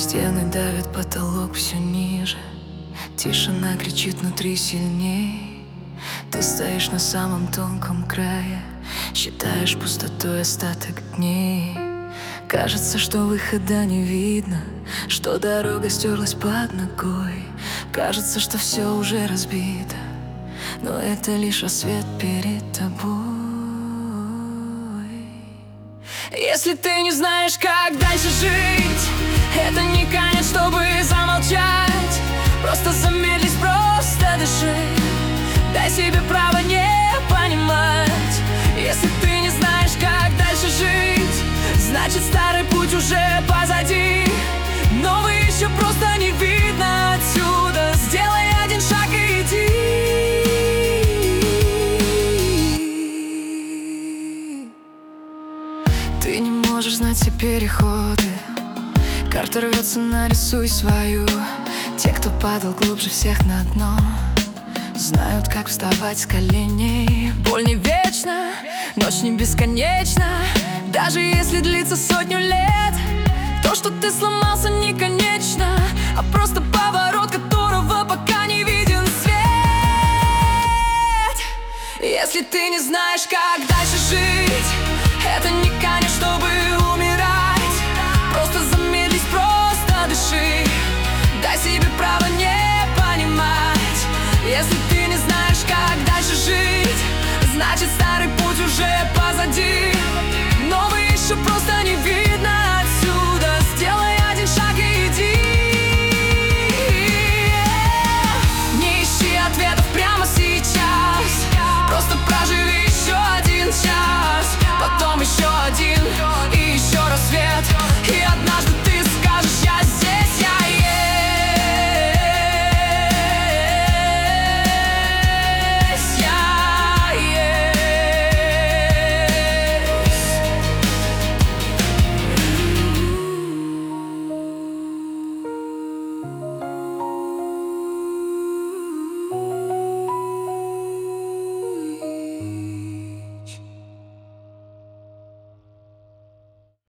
Стены давят, потолок все ниже. Тишина кричит внутри сильней. Ты стоишь на самом тонком крае, считаешь пустотой остаток дней. Кажется, что выхода не видно, что дорога стерлась под ногой. Кажется, что все уже разбито, но это лишь рассвет перед тобой. Если ты не знаешь, как дальше жить, это не конец, чтобы замолчать. Просто замедлись, просто дыши. Дай себе право не понимать. Если ты не знаешь, как дальше жить, значит старый путь уже позади. Новый еще просто не видно отсюда. Сделай один шаг и иди. Ты не можешь знать все переходы. Карта рвется, нарисуй свою. Те, кто падал глубже всех на дно, знают, как вставать с коленей. Боль не вечна, ночь не бесконечна. Даже если длится 100 лет, то, что ты сломался, не конечно, а просто поворот, которого пока не виден свет. Если ты не знаешь, как дальше жить, это не конец, чтобы умирать. Просто замедлись, просто дыши. Дай себе право не понимать. Если ты не знаешь, как дальше жить, значит старый путь уже позади. Новый еще просто не видно